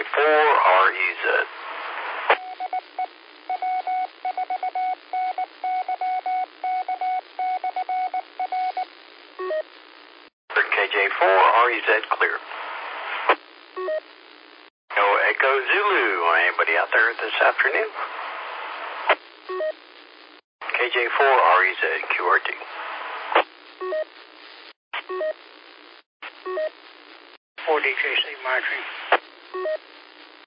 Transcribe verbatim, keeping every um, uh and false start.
four R E Z. K J four R E Z clear. No Echo Zulu on anybody out there this afternoon. K J four R E Z Q R T. four D J C monitoring.